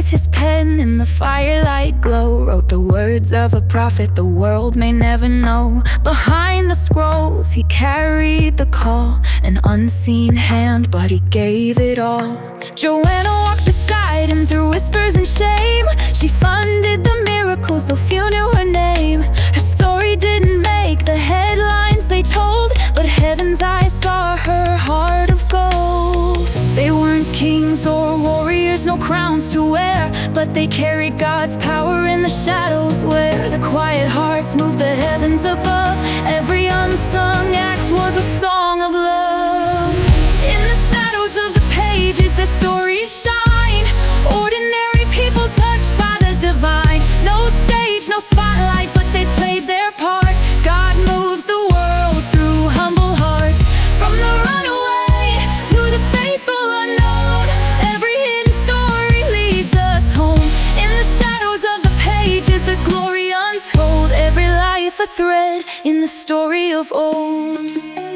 his pen in the firelight glow, wrote the words of a prophet the world may never know. Behind the scrolls he carried the call, an unseen hand, but he gave it all. Joanna walked beside him through whispers and shame. She funded the miracles though few knew her name. Her story didn't make the headlines they told, but heaven's eyes saw her heart of gold. They weren't kings or warriors, no crowns to wear, but they carried God's power in the shadows where the quiet hearts moved the heavens above. Every unsung act was a song of love. In the shadows of the pages their stories shine, ordinary people touched by the divine. No stage, no spotlight, but they played their part. God moves the world through humble hearts. From the runaway to the faithful unknown, every hidden story leads us home. In the shadows of the pages there's glory untold, every life a thread in the story of old.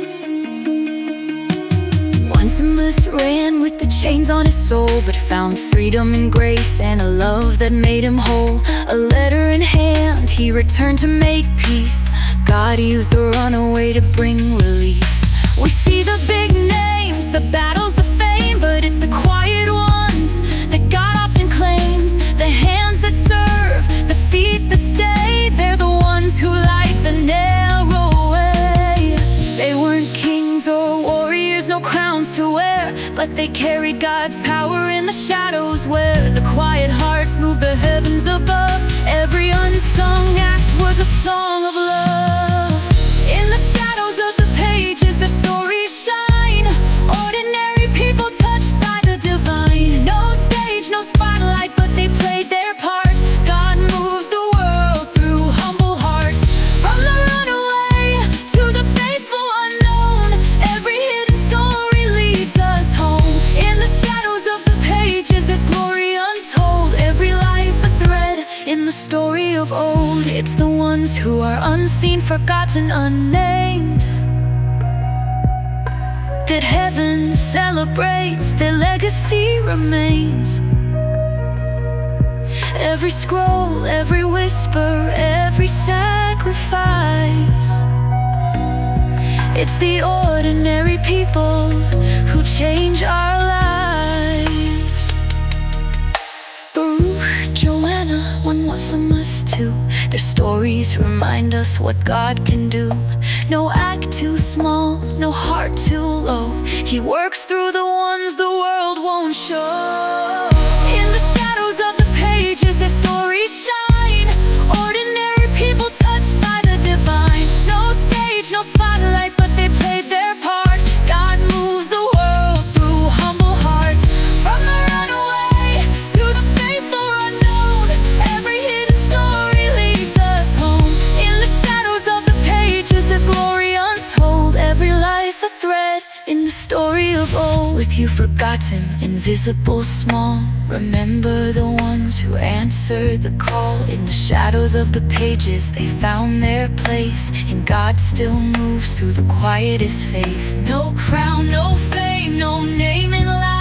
Onesimus ran with the chains on his soul, but found freedom and grace and a love that made him whole. A letter in hand he returned to make peace. God used the runaway to bring release. We see the big names, the battles, the fame, but it's the quiet ones that God often claims. The hands that serve, the feet that stay, they're the ones who light the narrow way. They weren't kings or warriors, no crowns to wear, but they carried God's power in the shadows where the quiet hearts moved the heavens above. Every unsung act was a song of love. In the shadows of the pages the stories shine, ordinary people touched by the divine. No stage, no spotlight, but they played their part. God moves the world through humble hearts. From the runaway to the faithful unknown, every hidden story leads us home. In the shadows of the pages there's glory untold, every life a thread in the story of old. It's the ones who are unseen, forgotten, unnamed, that heaven celebrates, their legacy remains. Every scroll, every whisper, every sacrifice, it's the ordinary people who change our lives. Baruch, Joanna, Onesimus too. Their stories remind us what God can do. No act too small, no heart too low. He works through the ones the world won't show. In the shadows of the pages their stories shine, ordinary people touched by the divine. No stage, no spotlight, but they played their part. God moves the world through humble hearts. From the runaway to the faithful unknown, every hidden story leads us home. In the shadows of the pages there's glory untold, every life a thread in the story of old. With you forgotten, invisible, small, remember the ones who answered the call. In the shadows of the pages they found their place, and God still moves through the quietest faith. No crown, no fame, no name in life,